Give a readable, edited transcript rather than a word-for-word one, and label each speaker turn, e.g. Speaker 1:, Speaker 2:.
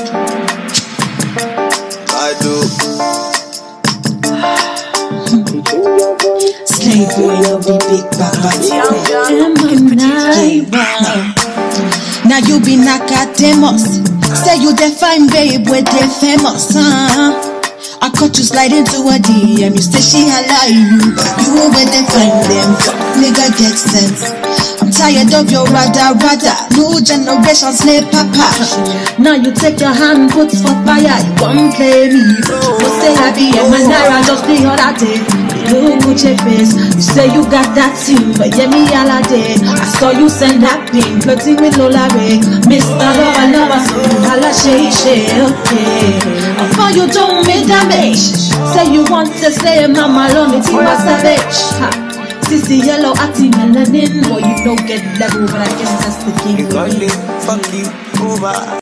Speaker 1: I do.
Speaker 2: Slave boy of the big baba. Now you be Nakademus. Say you define babe where they famous, I caught you slide into a DM. You say she holla you. You over there find them. Fuck nigga get sense. I'm tired of your rada. New generation slave papa. Now you take your hand, put for fire. You won't play me. You say happy and my naira just the other day. You put your face. You say you got that team, but yeah me all a day. I saw you send that ping, flirting with Lola Ray. Mr. Lover, so you holla shay, okay. Before you do me damage. Say you want to say mama love me to my savage. Sissy yellow atty melanin, boy you don't get level, but I guess that's the game.
Speaker 1: You got me, fuck you over.